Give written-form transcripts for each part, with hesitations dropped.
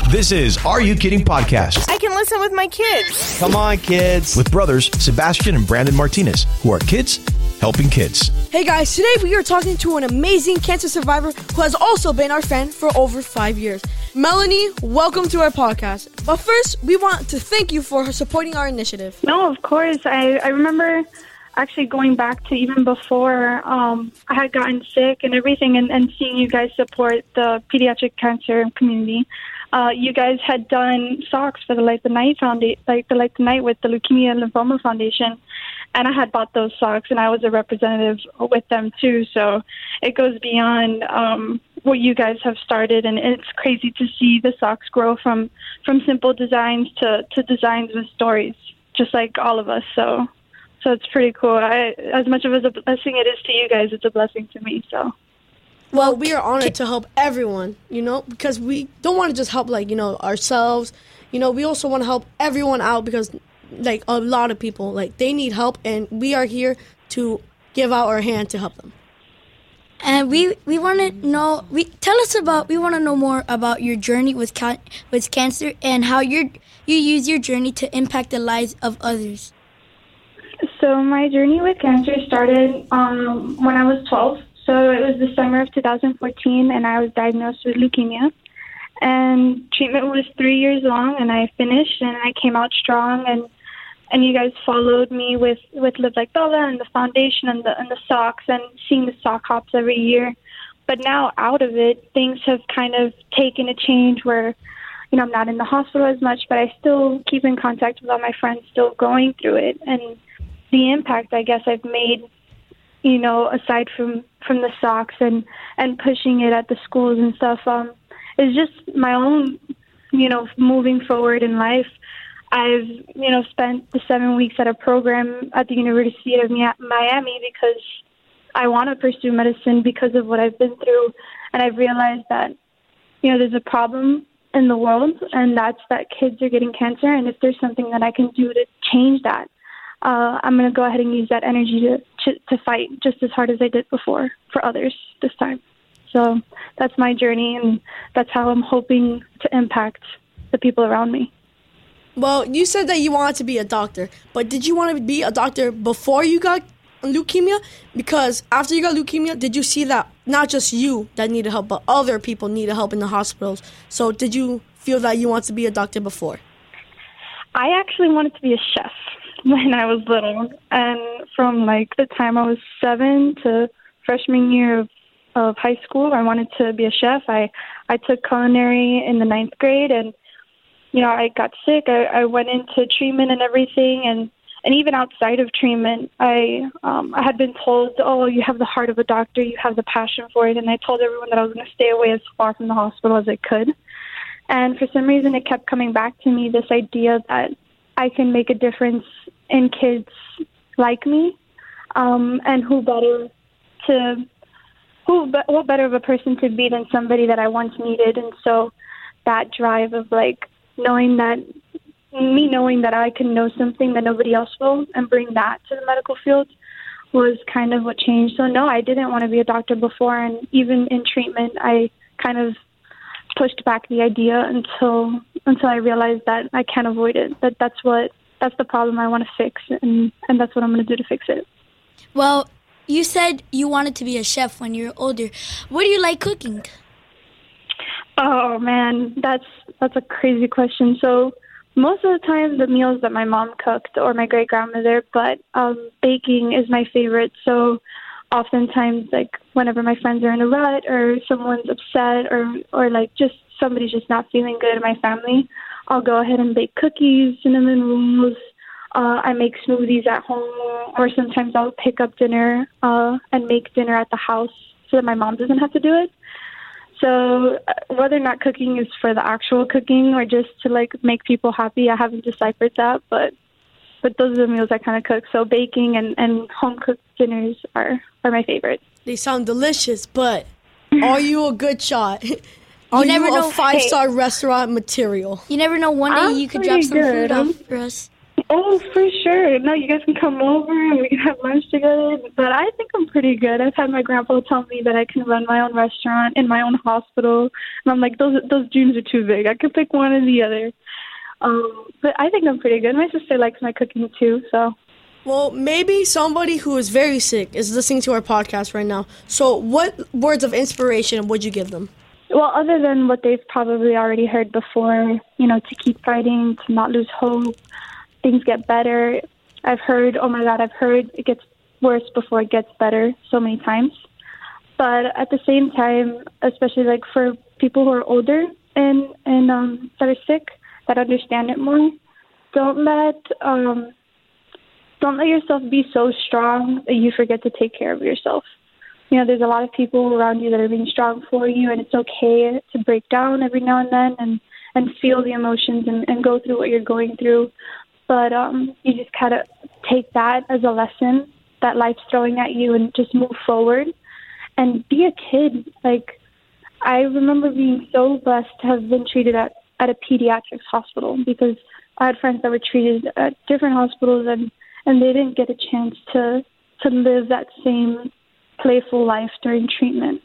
This is Are You Kidding Podcast. I can listen with my kids. Come on, kids. With brothers Sebastian and Brandon Martinez, who are kids helping kids. Hey guys, today we are talking to an amazing cancer survivor who has also been our friend for over 5 years. Melanie, welcome to our podcast. But first, we want to thank you for supporting our initiative. No, of course. I remember actually going back to even before I had gotten sick and everything, and seeing you guys support the pediatric cancer community. You guys had done socks for the Light the Night with the Leukemia and Lymphoma Foundation, and I had bought those socks, and I was a representative with them too. So it goes beyond what you guys have started, and it's crazy to see the socks grow from simple designs to designs with stories, just like all of us. So it's pretty cool. As much of a blessing it is to you guys, it's a blessing to me. So. Well, we are honored to help everyone, because we don't want to just help, ourselves. We also want to help everyone out because, a lot of people, they need help, and we are here to give out our hand to help them. And we want to know, we want to know more about your journey with cancer and how you use your journey to impact the lives of others. So my journey with cancer started when I was 12. So it was the summer of 2014, and I was diagnosed with leukemia. And treatment was 3 years long, and I finished, and I came out strong. And you guys followed me with Live Like Bella and the foundation and the socks and seeing the sock hops every year. But now out of it, things have kind of taken a change where, I'm not in the hospital as much, but I still keep in contact with all my friends still going through it. And the impact, I guess, I've made, aside from the socks and pushing it at the schools and stuff, is just my own, moving forward in life. I've, spent the 7 weeks at a program at the University of Miami because I want to pursue medicine because of what I've been through. And I've realized that, there's a problem in the world, and that's that kids are getting cancer. And if there's something that I can do to change that, I'm going to go ahead and use that energy to fight just as hard as I did before for others this time. So that's my journey, and that's how I'm hoping to impact the people around me. Well, you said that you wanted to be a doctor, but did you want to be a doctor before you got leukemia? Because after you got leukemia, did you see that not just you that needed help, but other people needed help in the hospitals? So did you feel that you wanted to be a doctor before? I actually wanted to be a chef when I was little, and from the time I was 7 to freshman year of high school, I wanted to be a chef. I took culinary in the 9th grade, and I got sick. I went into treatment and everything, and even outside of treatment, I had been told, oh, you have the heart of a doctor, you have the passion for it, and I told everyone that I was going to stay away as far from the hospital as I could. And for some reason, it kept coming back to me, this idea that I can make a difference in kids like me, and what better of a person to be than somebody that I once needed. And so that drive of knowing that I can know something that nobody else will and bring that to the medical field was kind of what changed. So no, I didn't want to be a doctor before, and even in treatment, I kind of pushed back the idea until I realized that I can't avoid it. That's the problem I want to fix, and that's what I'm going to do to fix it. Well, you said you wanted to be a chef when you were older. What do you like cooking? Oh man, that's a crazy question. So most of the time, the meals that my mom cooked or my great grandmother, but baking is my favorite. So oftentimes, whenever my friends are in a rut or someone's upset or just somebody's just not feeling good in my family, I'll go ahead and bake cookies, cinnamon rolls. I make smoothies at home, or sometimes I'll pick up dinner and make dinner at the house so that my mom doesn't have to do it. So whether or not cooking is for the actual cooking or just to make people happy, I haven't deciphered that, but those are the meals I kind of cook. So baking and home cooked dinners are my favorite. They sound delicious, but are you a good shot? Are you a 5-star restaurant material? You never know. One day you could drop some food off for us. Oh, for sure. No, you guys can come over and we can have lunch together. But I think I'm pretty good. I've had my grandpa tell me that I can run my own restaurant in my own hospital. And I'm like, those dreams are too big. I could pick one or the other. But I think I'm pretty good. My sister likes my cooking too, so. Well, maybe somebody who is very sick is listening to our podcast right now. So what words of inspiration would you give them? Well, other than what they've probably already heard before, to keep fighting, to not lose hope, things get better. I've heard it gets worse before it gets better so many times. But at the same time, especially like for people who are older and that are sick, that understand it more, don't let yourself be so strong that you forget to take care of yourself. There's a lot of people around you that are being strong for you, and it's okay to break down every now and then and feel the emotions and go through what you're going through. But you just kind of take that as a lesson that life's throwing at you and just move forward and be a kid. Like, I remember being so blessed to have been treated at a pediatrics hospital, because I had friends that were treated at different hospitals and they didn't get a chance to live that same playful life during treatment.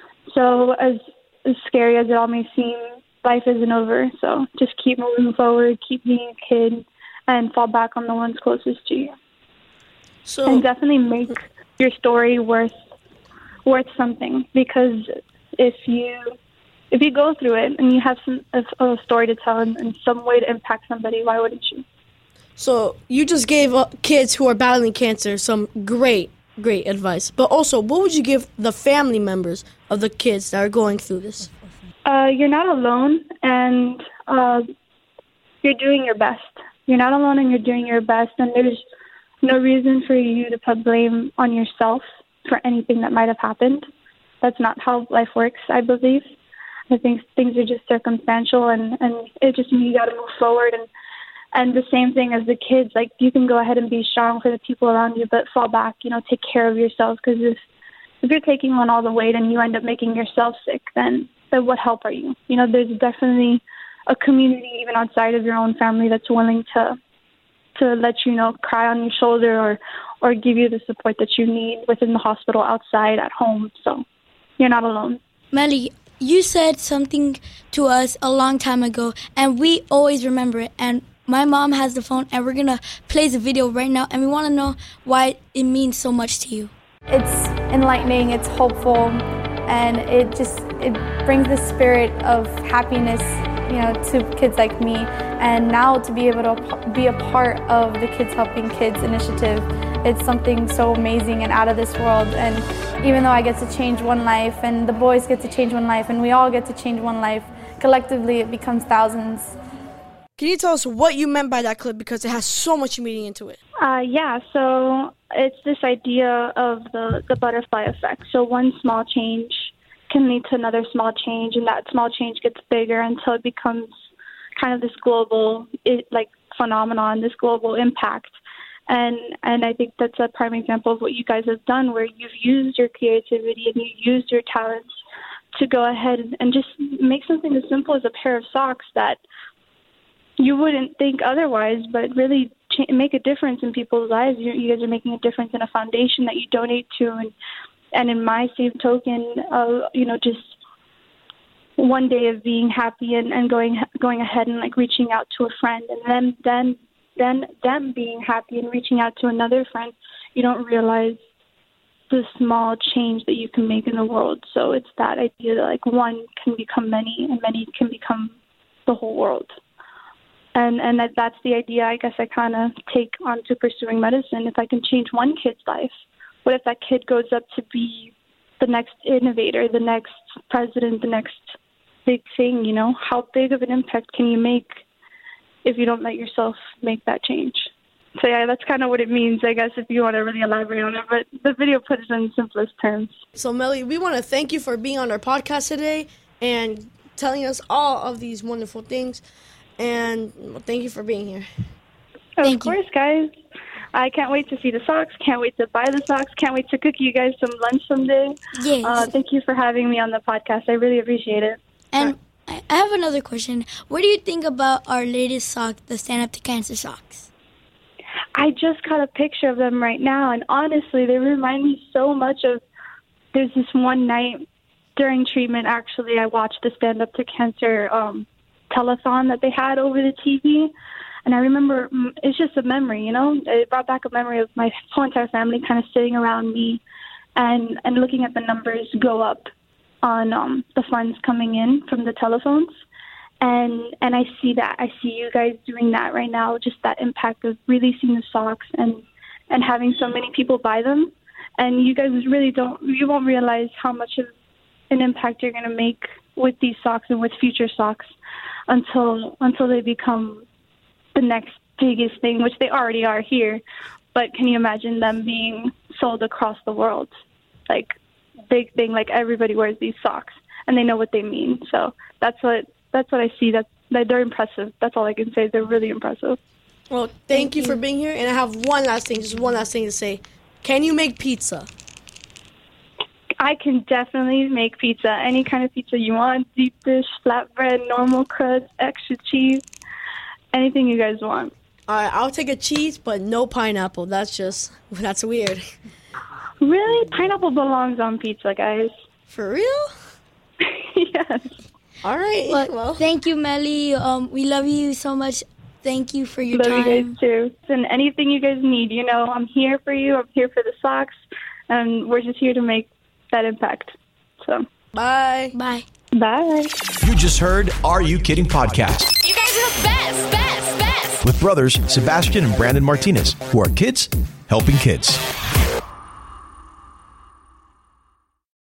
So as scary as it all may seem, life isn't over. So just keep moving forward, keep being a kid, and fall back on the ones closest to you. And definitely make your story worth something, because if you go through it and you have a story to tell and some way to impact somebody, why wouldn't you? So you just gave kids who are battling cancer some great advice. But also, what would you give the family members of the kids that are going through this? You're not alone, and you're doing your best. You're not alone, and you're doing your best, and there's no reason for you to put blame on yourself for anything that might have happened. That's not how life works, I believe. I think things are just circumstantial, and it just means you got to move forward. And the same thing as the kids, like, you can go ahead and be strong for the people around you, but fall back, take care of yourself, because if you're taking on all the weight and you end up making yourself sick, then what help are you? There's definitely a community even outside of your own family that's willing to let cry on your shoulder or give you the support that you need within the hospital, outside, at home. So you're not alone. Melly, you said something to us a long time ago, and we always remember it. And my mom has the phone, and we're going to play the video right now, and we want to know why it means so much to you. It's enlightening, it's hopeful, and it brings the spirit of happiness, to kids like me. And now to be able to be a part of the Kids Helping Kids initiative, it's something so amazing and out of this world. And even though I get to change one life, and the boys get to change one life, and we all get to change one life, collectively it becomes thousands. Can you tell us what you meant by that clip, because it has so much meaning into it? Yeah, so it's this idea of the butterfly effect. So one small change can lead to another small change, and that small change gets bigger until it becomes kind of this global phenomenon, this global impact. And I think that's a prime example of what you guys have done, where you've used your creativity and you used your talents to go ahead and just make something as simple as a pair of socks that you wouldn't think otherwise, but really make a difference in people's lives. You guys are making a difference in a foundation that you donate to, and in my same token, just one day of being happy and going ahead and reaching out to a friend, and then them being happy and reaching out to another friend, you don't realize the small change that you can make in the world. So it's that idea that one can become many, and many can become the whole world. And that's the idea I guess I kind of take on to pursuing medicine. If I can change one kid's life, what if that kid goes up to be the next innovator, the next president, the next big thing? How big of an impact can you make if you don't let yourself make that change? So yeah, that's kind of what it means, I guess, if you want to really elaborate on it. But the video puts it in the simplest terms. So Melly, we want to thank you for being on our podcast today and telling us all of these wonderful things. And thank you for being here. Of course, guys. I can't wait to see the socks. Can't wait to buy the socks. Can't wait to cook you guys some lunch someday. Yes. Thank you for having me on the podcast. I really appreciate it. And I have another question. What do you think about our latest sock, the Stand Up to Cancer socks? I just got a picture of them right now, and honestly, they remind me so much of, there's this one night during treatment, actually, I watched the Stand Up to Cancer telethon that they had over the TV, and I remember, it's just a memory, you know? It brought back a memory of my whole entire family kind of sitting around me and looking at the numbers go up on the funds coming in from the telephones. And I see that. I see you guys doing that right now, just that impact of releasing the socks and having so many people buy them. And you guys really you won't realize how much of an impact you're going to make with these socks and with future socks until they become the next biggest thing, which they already are here. But can you imagine them being sold across the world? Like, big thing, like everybody wears these socks and they know what they mean. So that's what I see. That they're impressive. That's all I can say. They're really impressive. Well, thank you for being here. And I have one last thing to say. Can you make pizza? I can definitely make pizza. Any kind of pizza you want. Deep dish, flatbread, normal crust, extra cheese. Anything you guys want. All right, I'll take a cheese, but no pineapple. That's weird. Really? Pineapple belongs on pizza, guys. For real? Yes. All right. Well, thank you, Melly. We love you so much. Thank you for your time. Love you guys too. And anything you guys need, you know, I'm here for you. I'm here for the socks, and we're just here to make that impact. So, bye. Bye. Bye. You just heard Are You Kidding podcast You guys are the best. with brothers Sebastian and Brandon Martinez, who are kids helping kids.